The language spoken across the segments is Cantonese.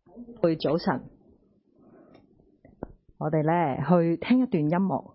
早晨，我哋咧去聽一段音樂。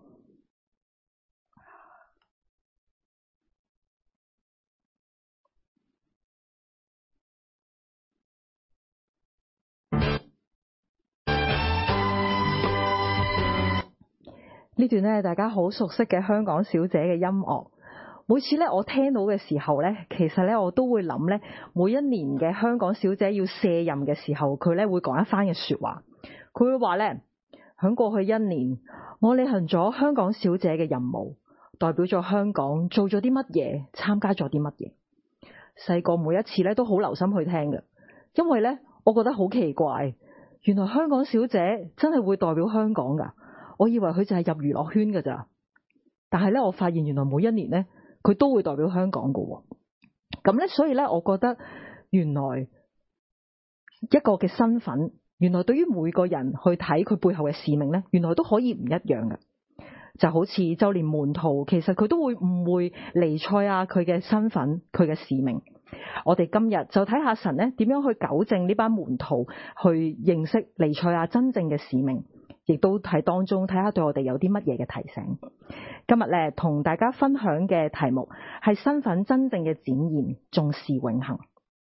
呢段咧大家好熟悉嘅香港小姐嘅音樂，每次咧我聽到嘅時候咧，其實咧我都會諗咧，每一年嘅香港小姐要卸任嘅時候，佢咧會講一番嘅說話。佢會話咧，響過去一年，我履行咗香港小姐嘅任務，代表咗香港做咗啲乜嘢，參加咗啲乜嘢。細個每一次咧都好留心去聽嘅，因為咧我覺得好奇怪，原來香港小姐真係會代表香港噶。我以為佢就係入娛樂圈㗎咋，但係咧我發現原來每一年咧佢都會代表香港㗎。咁咧所以咧我覺得原來一個嘅身份，原來對於每個人去睇佢背後嘅使命咧，原來都可以唔一樣嘅。就好似就連門徒其實佢都會誤會彌賽亞佢嘅身份，佢嘅使命。我哋今日就睇下神咧點樣去糾正呢班門徒去認識彌賽亞真正嘅使命，亦都喺當中睇下對我哋有啲乜嘢嘅提醒。今日咧同大家分享嘅題目係身份真正嘅展現，重視永恆。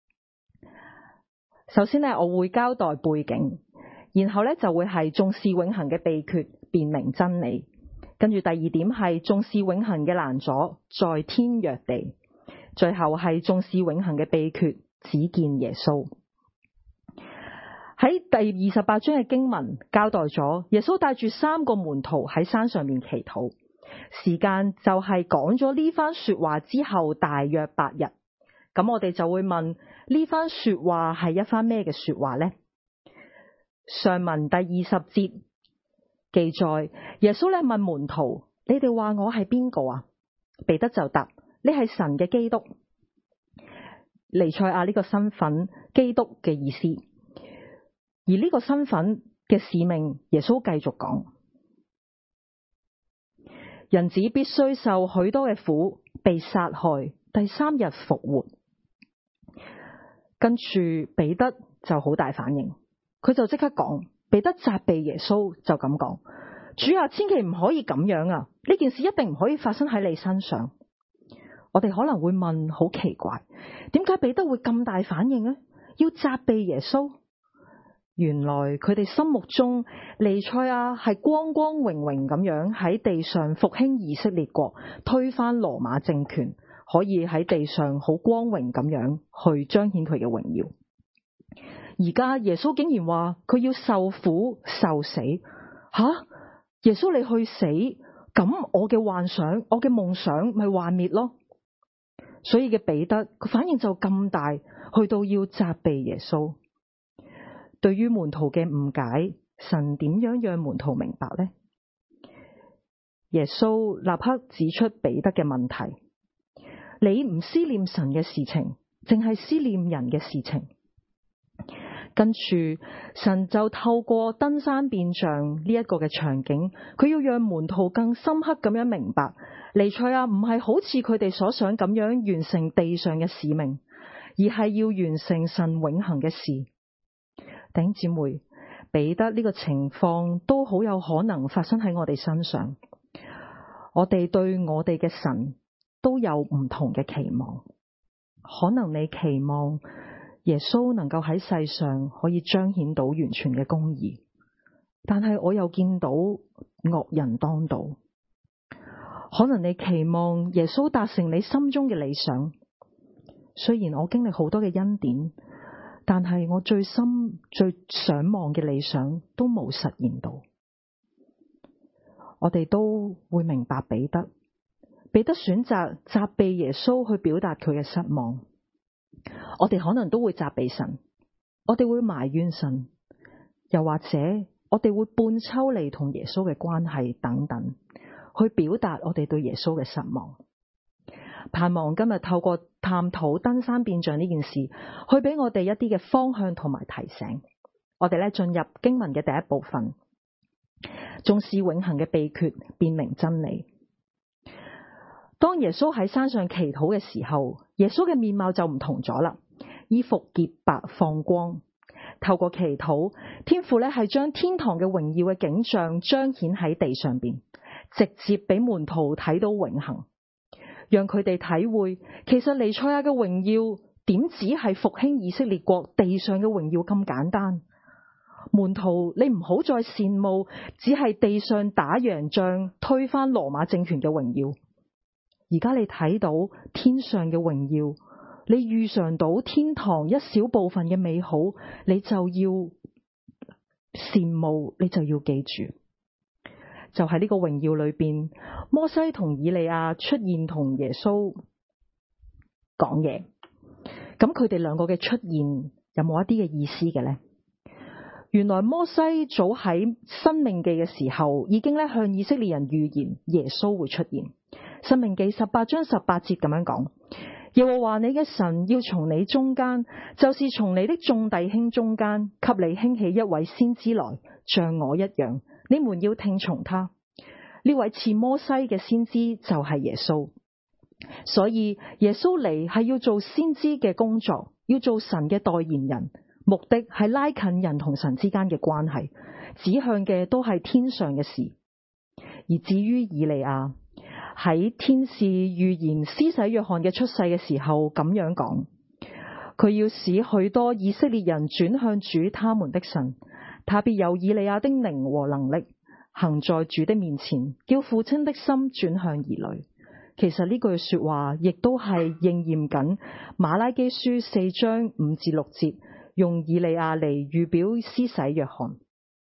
首先咧我會交代背景，然後咧就會係重視永恆嘅秘訣，辨明真理。跟住第二點係重視永恆嘅攔阻，在天若地。最後係重視永恆嘅秘訣，只見耶穌。喺第28章嘅經文交代咗耶穌帶住3個門徒喺山上面祈禱，時間就係講咗呢番說話之後大約8日。咁我哋就會問，呢番說話係一番咩嘅說話呢？上文第20節記載，耶穌咧問門徒：你哋話我係邊個啊？彼得就答：你係神嘅基督。彌賽亞呢個身份，基督嘅意思。而呢個身份嘅使命，耶穌繼續講：人子必須受許多嘅苦，被殺害，第3日復活。跟住彼得就好大反應，佢就即刻講，彼得責備耶穌就咁講：主啊，千祈唔可以咁樣啊！呢件事一定唔可以發生喺你身上。我哋可能會問，好奇怪，點解彼得會咁大反應呢？要責備耶穌？原來佢哋心目中彌賽亞係光光榮榮咁樣喺地上復興以色列國，推翻羅馬政權，可以喺地上好光榮咁樣去彰顯佢嘅榮耀。而家耶穌竟然話佢要受苦受死，耶穌你去死，咁我嘅幻想，我嘅夢想咪幻滅咯。所以嘅彼得佢反應就咁大，去到要責備耶穌。對於門徒嘅誤解，神點樣讓門徒明白呢？耶穌立刻指出彼得嘅問題：你唔思念神嘅事情，淨係思念人嘅事情。跟住神就透過登山變像呢一個嘅場景，佢要讓門徒更深刻咁樣明白，彌賽亞唔係好似佢哋所想咁樣完成地上嘅使命，而係要完成神永恆嘅事。弟兄姊妹，彼得呢個情況都好有可能發生喺我哋身上。我哋對我哋嘅神都有唔同嘅期望。可能你期望耶穌能夠喺世上可以彰顯到完全嘅公義，但係我又見到惡人當道。可能你期望耶穌達成你心中嘅理想，雖然我經歷好多嘅恩典，但係我最深最想望嘅理想都冇實現到。我哋都會明白彼得選擇責備耶穌去表達佢嘅失望。我哋可能都會責備神，我哋會埋怨神，又或者我哋會半抽離同耶穌嘅關係等等，去表達我哋對耶穌嘅失望。盼望今日透過探討登山變像呢件事，去俾我哋一啲嘅方向同埋提醒。我哋咧進入經文嘅第一部分，重視永恆嘅秘訣，辨明真理。當耶穌喺山上祈禱嘅時候，耶穌嘅面貌就唔同咗啦，衣服潔白放光。 透過祈禱，天父咧係將天堂嘅榮耀嘅景象彰顯喺地上邊，直接俾門徒睇到永恆，讓佢哋體會其實彌賽亞嘅榮耀點止係復興以色列國地上嘅榮耀咁簡單。門徒，你唔好再羨慕只係地上打贏仗推翻羅馬政權嘅榮耀，而家你睇到天上嘅榮耀，你預嘗到天堂一小部分嘅美好，你就要羨慕，你就要記住，就喺呢個榮耀裏邊，摩西同以利亞出現同耶穌講嘢。咁佢哋兩個嘅出現有冇一啲嘅意思嘅呢？原來摩西早喺申命記嘅時候已經向以色列人預言耶穌會出現。申命記18章18節咁樣講：耶和華你嘅神要從你中間，就是從你的眾弟兄中間，給你興起一位先知來，像我一樣，你們要聽從他。呢位似摩西嘅先知就係耶穌。所以耶穌嚟係要做先知嘅工作，要做神嘅代言人，目的係拉近人同神之間嘅關係，指向嘅都係天上嘅事。而至於以利亞，喺天使預言施洗約翰嘅出世嘅時候咁樣講，佢要使許多以色列人轉向主他們的神，他必有以利亞的靈和能力，行在主的面前，叫父親的心轉向兒女。其實呢句說話亦都係應驗緊馬拉基書4章5至6節，用以利亞嚟預表施洗約翰。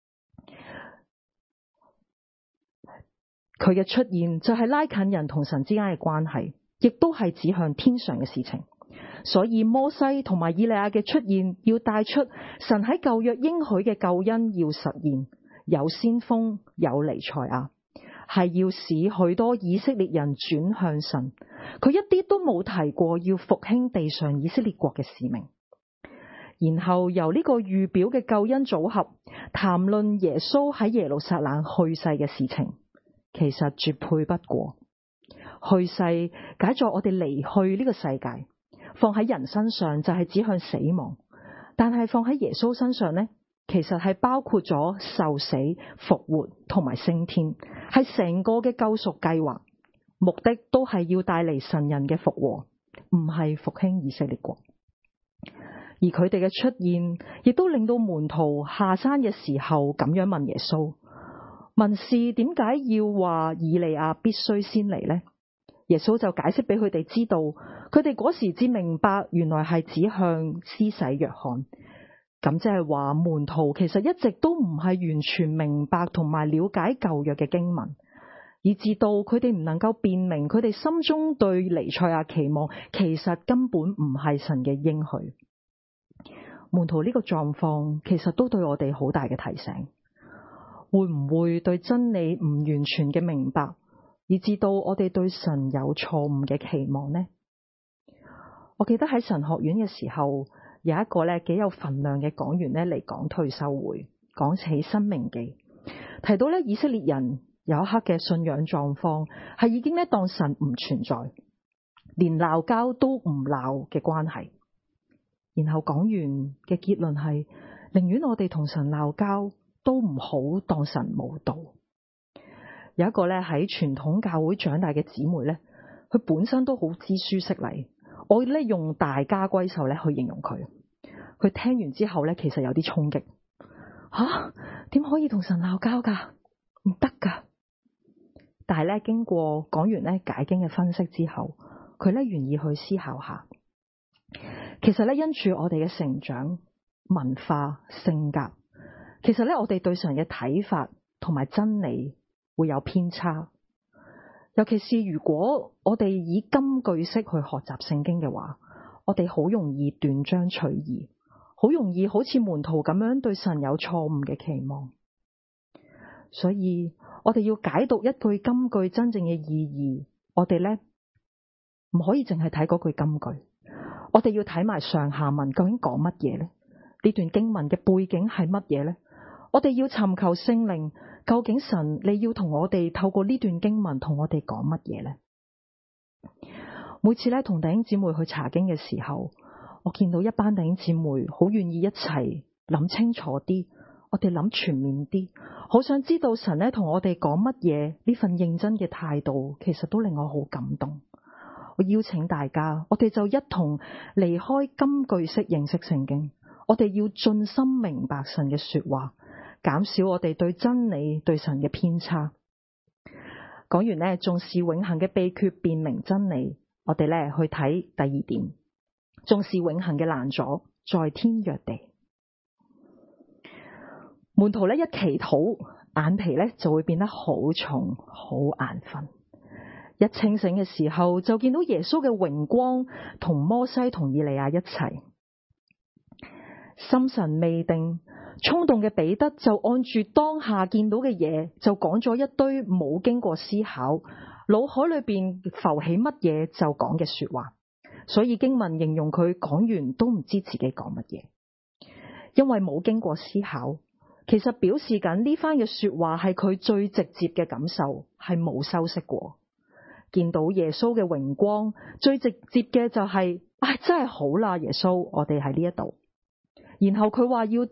佢嘅出現就係拉近人同神之間嘅關係，亦都係指向天上嘅事情。所以摩西同埋以利亞嘅出現，要帶出神喺舊約應許嘅救恩要實現，有先鋒，有彌賽亞，係要使許多以色列人轉向神。佢一啲都冇提過要復興地上以色列國嘅使命。然後由呢個預表嘅救恩組合，談論耶穌喺耶路撒冷去世嘅事情，其實絕配不過。去世解作我哋離去呢個世界，放喺人身上就係指向死亡，但係放喺耶穌身上呢，其實係包括咗受死、復活同埋升天，係成個嘅救贖計劃，目的都係要帶嚟神人嘅復和，唔係復興以色列國。而佢哋嘅出現，亦都令到門徒下山嘅時候咁樣問耶穌，文士點解要話以利亞必須先嚟呢？耶穌就解釋俾佢哋知道，佢哋嗰時至明白，原來係指向施洗約翰。咁即係話門徒其實一直都唔係完全明白同埋了解舊約嘅經文，以至到佢哋唔能夠辨明佢哋心中對彌賽亞期望，其實根本唔係神嘅應許。門徒呢個狀況其實都對我哋好大嘅提醒，會唔會對真理唔完全嘅明白，以至到我哋對神有錯誤嘅期望呢？我記得喺神學院嘅時候，有一個幾有份量嘅講員嚟講退休會，講起申命記，提到以色列人有一刻嘅信仰狀況係已經當神唔存在，連鬧交都唔鬧嘅關係。然後講完嘅結論係，寧願我哋同神鬧交，都唔好當神冇到。有一個喺傳統教會長大嘅姊妹佢本身都好知書識禮，我用大家閨秀去形容佢。佢聽完之後其實有啲衝擊，點可以同神鬧交噶？唔得噶！但係經過講完解經嘅分析之後，佢願意去思考下。其實因住我哋嘅成長、文化、性格，其實我哋對神嘅睇法同埋真理會有偏差。尤其是如果我哋以金句式去學習聖經嘅話，我哋好容易斷章取義，好容易好似門徒咁樣對神有錯誤嘅期望。所以我哋要解讀一句金句真正嘅意義，我哋唔可以淨係睇嗰句金句。我哋要睇埋上下文究竟講乜嘢呢？呢段經文嘅背景係乜嘢呢？我哋要尋求聖靈，究竟神你要同我哋透過呢段經文同我哋講乜嘢呢？每次同弟兄姊妹去查經嘅時候，我見到一班弟兄姊妹好願意一齊諗清楚啲，我哋諗全面啲，好想知道神咧同我哋講乜嘢。呢份認真嘅態度，其實都令我好感動。我邀請大家，我哋就一同離開金句式認識聖經，我哋要盡心明白神嘅說話，減少我哋對真理、對神嘅偏差。講完呢，重視永恆嘅秘訣，辨明真理。我哋咧去睇第二點，重視永恆嘅攔阻，在天若地。門徒咧一祈禱，眼皮咧就會變得好重，好眼瞓。一清醒嘅時候，就見到耶穌嘅榮光同摩西同以利亞一齊。心神未定，衝動嘅彼得就按住當下見到嘅嘢，就講咗一堆冇經過思考，腦海裏邊浮起乜嘢就講嘅說話。所以經文形容佢講完都唔知自己講乜嘢，因為冇經過思考，其實表示緊呢番嘅說話係佢最直接嘅感受，係冇修飾過。見到耶穌嘅榮光，最直接嘅就係，真係好啦，耶穌，我哋喺呢一度。然後佢話要起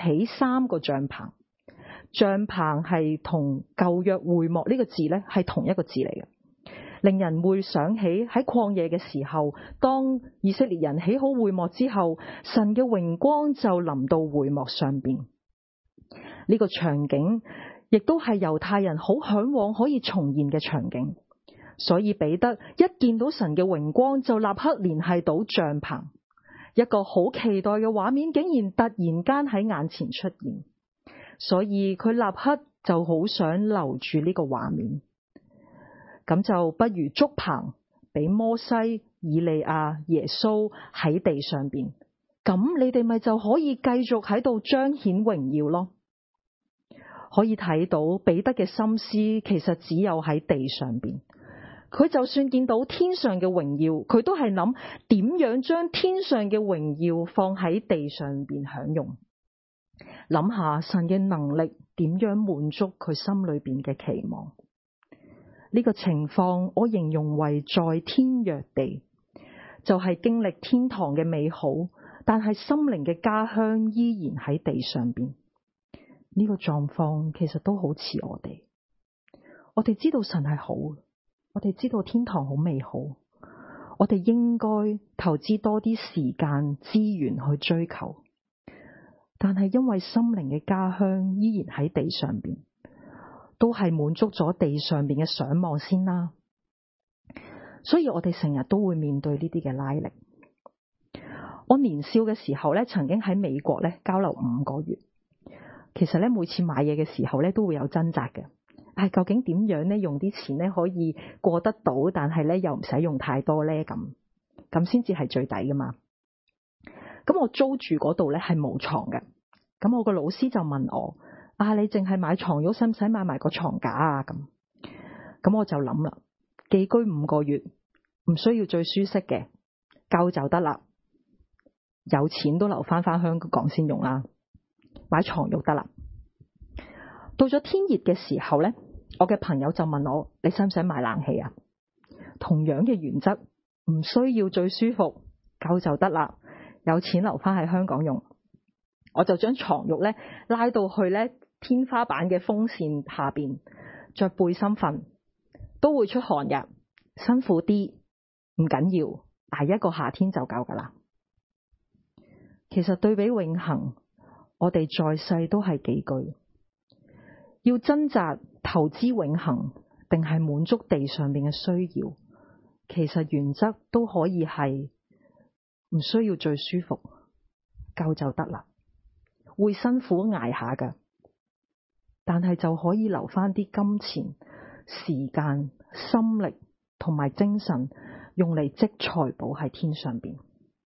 3個帳篷，帳篷係同舊約會幕呢個字呢係同一個字嚟嘅，令人會想起喺曠野嘅時候，當以色列人起好會幕之後，神嘅榮光就臨到會幕上邊。呢個場景亦都係猶太人好向往可以重現嘅場景。所以彼得一見到神嘅榮光，就立刻聯繫到帳篷，一個好期待嘅畫面竟然突然間喺眼前出現，所以佢立刻就好想留住呢個畫面。咁就不如築棚俾摩西、以利亞、耶穌喺地上邊，咁你哋咪就可以繼續喺度彰顯榮耀咯。可以睇到彼得嘅心思其實只有喺地上邊。佢就算見到天上嘅榮耀，佢都係諗點樣將天上嘅榮耀放喺地上邊享用，諗下神嘅能力點樣滿足佢心裏邊嘅期望。呢個情況我形容為在天若地，就係經歷天堂嘅美好，但係心靈嘅家鄉依然喺地上邊。呢個狀況其實都好似我哋知道神係好，我哋知道天堂好美好，我哋應該投資多啲時間資源去追求，但係因為心靈嘅家鄉依然喺地上邊，都係滿足咗地上邊嘅想望先啦。所以我哋成日都會面對呢啲嘅拉力。我年少嘅時候咧，曾經喺美國咧交流5個月。其實咧，每次買嘢嘅時候咧，都會有掙扎嘅。究竟點樣咧用啲錢咧可以過得到，但係咧又唔使用太多咧，咁先至係最抵噶嘛。咁我租住嗰度咧係冇床嘅。咁我個老師就問我：你淨係買床褥，使唔使買埋個床架啊？咁我就諗啦，寄居5個月，唔需要最舒適嘅，夠就得啦。有錢都留翻香港先用啦，買床褥得啦。到咗天熱嘅時候咧，我嘅朋友就問我：你使唔使買冷氣啊？同樣嘅原則，唔需要最舒服，夠就得啦。有錢留翻喺香港用，我就將床褥咧拉到去咧天花板嘅風扇下邊，着背心瞓，都會出汗嘅，辛苦啲唔緊要，捱一個夏天就夠噶啦。其實對比永恆，我哋在世都係寄居。要掙扎投資永恆，定係滿足地上面嘅需要？其實原則都可以係唔需要最舒服，夠就得啦。會辛苦捱下㗎，但係就可以留翻啲金錢、時間、心力同埋精神，用嚟積財寶喺天上邊。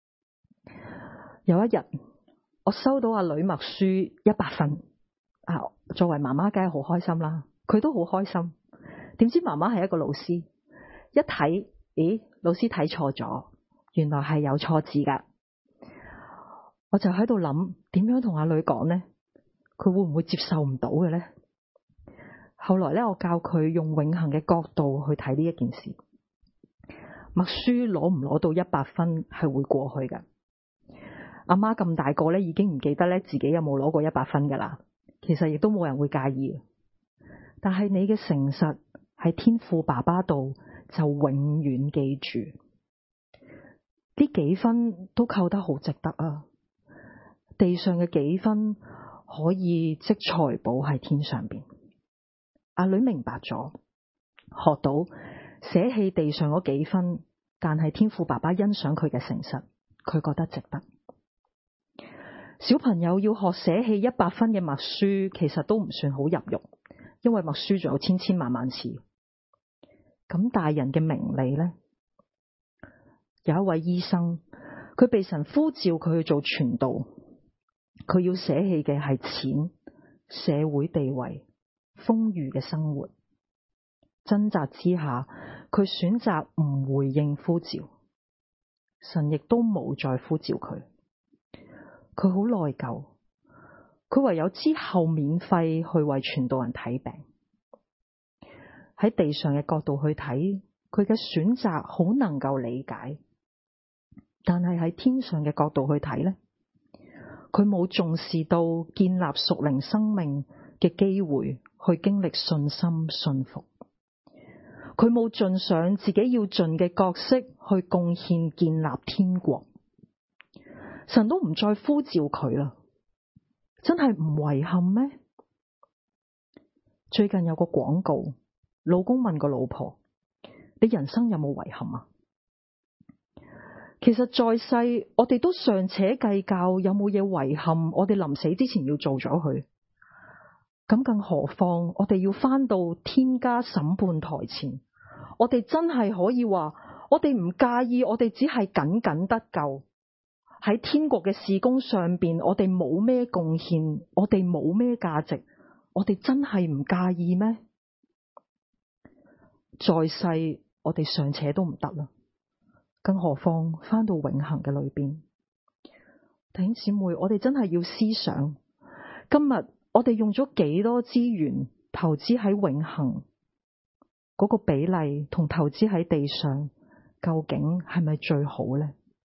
有一日，我收到阿女默書100分。作為媽媽梗係好開心啦，佢都好開心。點知媽媽係一個老師，一睇，老師睇錯咗，原來係有錯字噶。我就喺度諗，點樣同阿女講呢？佢會唔會接受唔到嘅呢？後來咧，我教佢用永恆嘅角度去睇呢一件事。默書攞唔攞到100分係會過去嘅。 阿媽咁大個咧，已經唔記得咧自己有冇攞過100分噶啦。其實亦都冇人會介意。但係你嘅誠實喺天父爸爸度就永遠記住。呢幾分都扣得好值得啊！地上嘅幾分可以積財寶喺天上邊。阿女明白咗，學到捨棄地上嗰幾分，但係天父爸爸欣賞佢嘅誠實，佢覺得值得。小朋友要學捨棄100分嘅默書，其實都唔算好入肉，因為默書仲有千千萬萬次。咁大人嘅明理呢？有一位醫生，佢被神呼召佢去做傳道，佢要捨棄嘅係錢、社會地位、豐裕嘅生活。掙扎之下，佢選擇唔回應呼召，神亦都冇再呼召佢。佢好內疚，佢唯有之後免費去為傳道人睇病。喺地上嘅角度去睇，佢嘅選擇好能夠理解，但係喺天上嘅角度去睇呢，佢冇重視到建立屬靈生命嘅機會，去經歷信心信服。佢冇盡上自己要盡嘅角色去貢獻建立天國。神都唔再呼召佢啦，真係唔遺憾咩？最近有個廣告，老公問個老婆：你人生有冇遺憾啊？其實在世我哋都尚且計較有冇嘢遺憾，我哋臨死之前要做咗佢。咁更何況我哋要返到天家審判台前，我哋真係可以話，我哋唔介意，我哋只係僅僅得救。喺天國嘅事工上邊，我哋冇咩貢獻，我哋冇咩價值，我哋真係唔介意咩？在世我哋尚且都唔得啦，更何況返到永恆嘅裏邊。弟兄姊妹，我哋真係要思想，今日我哋用咗幾多資源投資喺永恆嗰個比例，同投資喺地上究竟係咪最好呢？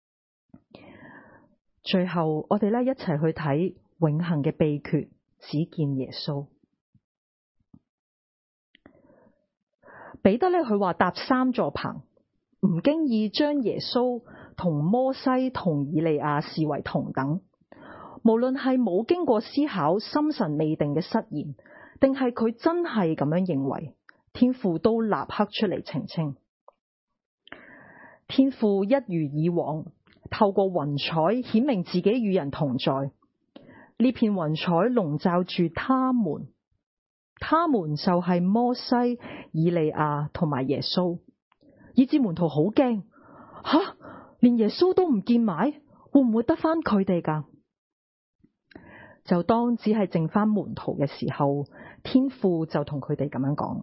最後我哋一齊去睇永恆嘅秘訣，只見耶穌。彼得佢話搭3座棚，唔經意將耶穌同摩西同以利亞視為同等。無論係冇經過思考、心神未定嘅失言，定係佢真係咁樣認為，天父都立刻出嚟澄清。天父一如以往，透過雲彩顯明自己與人同在。呢片雲彩籠罩住他們就係摩西、以利亞同埋耶穌，以致門徒好驚，連耶穌都唔見埋，會唔會得返佢哋㗎？就當只係剩返門徒嘅時候，天父就同佢哋咁樣講：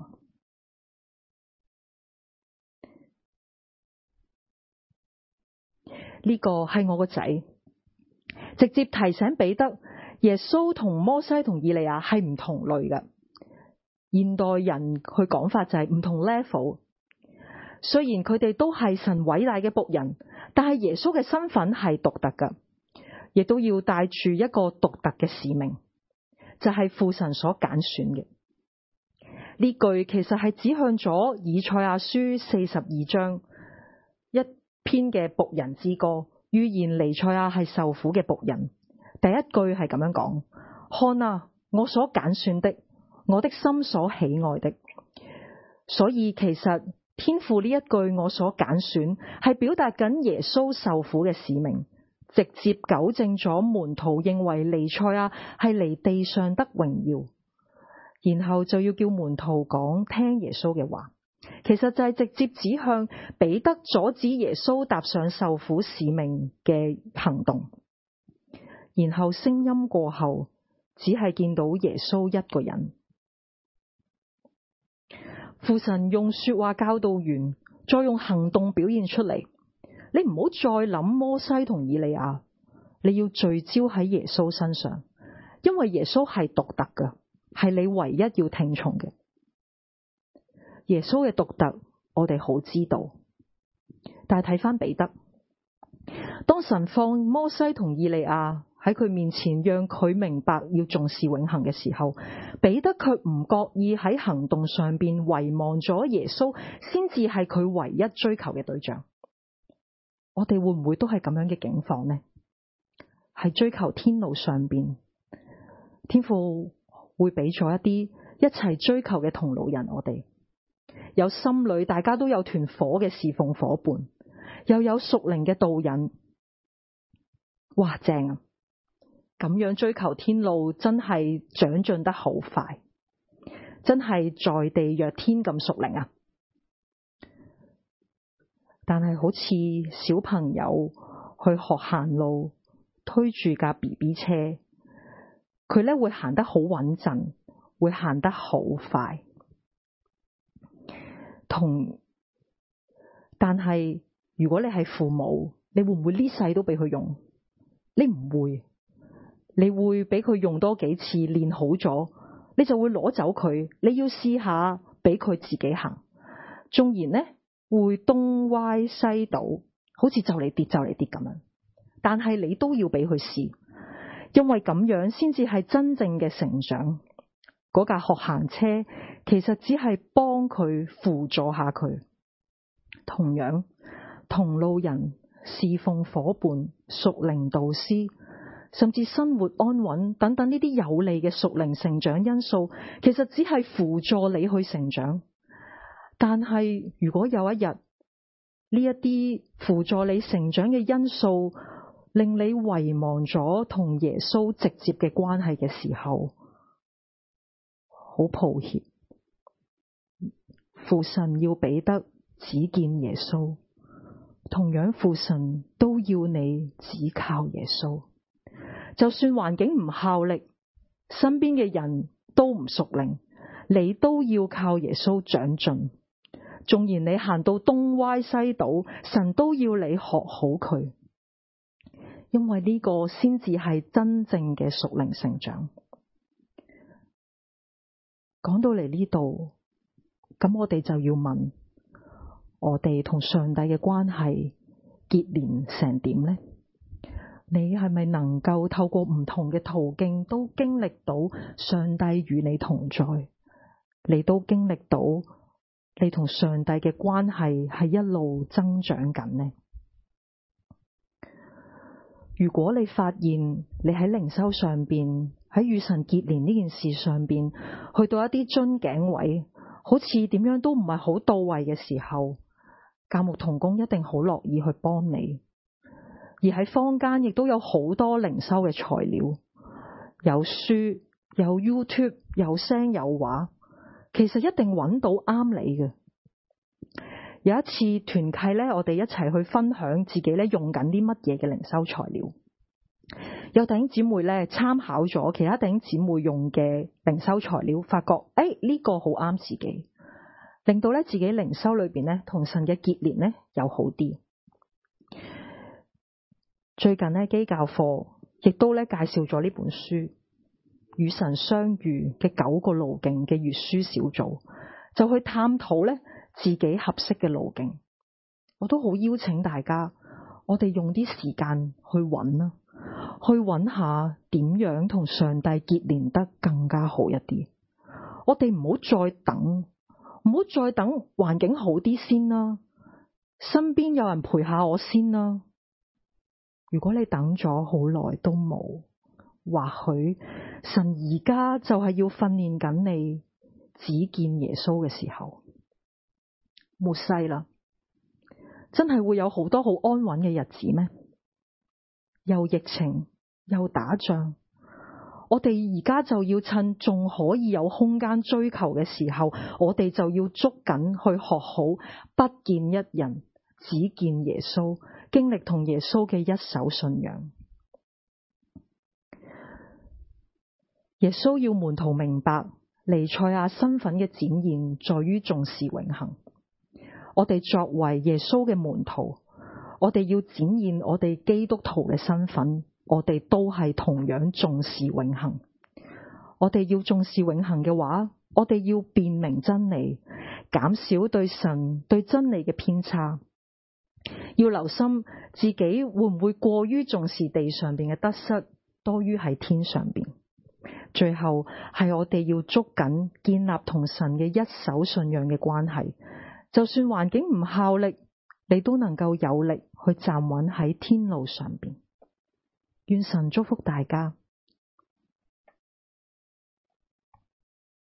呢個係我個仔。直接提醒彼得，耶穌同摩西同以利亞係唔同類嘅。現代人佢講法就係唔同 level。雖然佢哋都係神偉大嘅僕人，但係耶穌嘅身份係獨特嘅，亦都要帶住一個獨特嘅使命，就係父神所揀選嘅。呢句其實係指向咗以賽亞書42章一篇嘅僕人之歌，預言彌賽亞係受苦嘅僕人。第一句係咁樣講：看啊，我所揀選的，我的心所喜愛的。所以其實天父呢一句我所揀選，係表達緊耶穌受苦嘅使命，直接糾正咗門徒認為彌賽亞係嚟地上得榮耀，然後就要叫門徒講聽耶穌嘅話。其實就係直接指向彼得阻止耶穌踏上受苦使命嘅行動。然後聲音過後，只係見到耶穌一個人。父神用說話教導完，再用行動表現出嚟。你唔好再諗摩西同以利亞，你要聚焦喺耶穌身上，因為耶穌係獨特嘅，係你唯一要聽從嘅。耶穌嘅獨特，我哋好知道。但係睇返彼得， 當神放摩西同以利亞喺佢面前，讓佢明白要重視永恆嘅時候，彼得卻唔覺意喺行動上邊遺忘咗耶穌先至係佢唯一追求嘅對象。我哋會唔會都係咁樣嘅境況呢？喺追求天路上邊，天父會俾咗一啲一齊追求嘅同路人，我哋有心裏大家都有團火嘅侍奉夥伴，又有屬靈嘅導引。哇，正啊！咁樣追求天路真係長進得好快，真係在地若天咁屬靈啊！但係好似小朋友去學行路，推住架 BB 車，佢咧會行得好穩陣，會行得好快。但係如果你係父母，你會唔會呢世都俾佢用？你唔會，你會俾佢用多幾次，練好咗，你就會攞走佢。你要試下俾佢自己行，縱然呢會東歪西倒，好似就嚟跌就嚟跌咁樣，但係你都要俾佢試，因為咁樣先至係真正嘅成長。嗰架學行車其實只係幫佢輔助下佢。同樣，同路人、侍奉夥伴、屬靈導師，甚至生活安穩等等呢啲有利嘅屬靈成長因素，其實只係輔助你去成長。但係如果有一日呢一啲輔助你成長嘅因素令你遺忘咗同耶穌直接嘅關係嘅時候，好抱歉，父神要彼得只見耶穌，同樣父神都要你只靠耶穌。就算環境唔效力，身邊嘅人都唔屬靈，你都要靠耶穌長進。縱然你行到東歪西倒，神都要你學好佢，因為呢個先至係真正嘅屬靈成長。講到嚟呢度，咁我哋就要問，我哋同上帝嘅關係結連成點呢？你係咪能夠透過唔同嘅途徑都經歷到上帝與你同在？你都經歷到你同上帝嘅關係係一路增長緊呢？如果你發現你喺靈修上邊，喺與神結連呢件事上邊，去到一啲樽頸位，好似點樣都唔係好到位嘅時候，教牧同工一定好樂意去幫你。而喺坊間亦都有好多靈修嘅材料，有書，有 YouTube， 有聲有畫，其實一定揾到啱你嘅。有一次團契咧，我哋一齊去分享自己咧用緊啲乜嘢嘅靈修材料。有弟兄姊妹咧參考咗其他弟兄姊妹用嘅靈修材料，發覺呢個好啱自己，令到咧自己靈修裏邊咧同神嘅結連咧又好啲。最近咧基教課亦都咧介紹咗呢本書與神相遇嘅9個路徑嘅閱書小組，就去探討咧自己合適嘅路徑。我都好邀請大家，我哋用啲時間去揾啦，去揾下點樣同上帝結連得更加好一啲。我哋唔好再等，唔好再等環境好啲先啦，身邊有人陪下我先啦。如果你等咗好耐都冇，或許神而家就係要訓練緊你只見耶穌嘅時候。末世啦，真係會有好多好安穩嘅日子咩？又疫情又打仗，我哋而家就要趁仲可以有空間追求嘅時候，我哋就要捉緊去學好不見一人，只見耶穌，經歷同耶穌嘅一手信仰。耶穌要門徒明白彌賽亞身份嘅展現在於重視永恆。我哋作為耶穌嘅門徒，我哋要展現我哋基督徒嘅身份，我哋都係同樣重視永恆。我哋要重視永恆嘅話，我哋要辨明真理，減少對神對真理嘅偏差。 要留心自己會唔會過於重視地上邊嘅得失，多於喺天上邊。最後係我哋要捉緊建立同神嘅一手信仰嘅關係，就算環境唔效力，你都能夠有力去站穩喺天路上邊。願神祝福大家。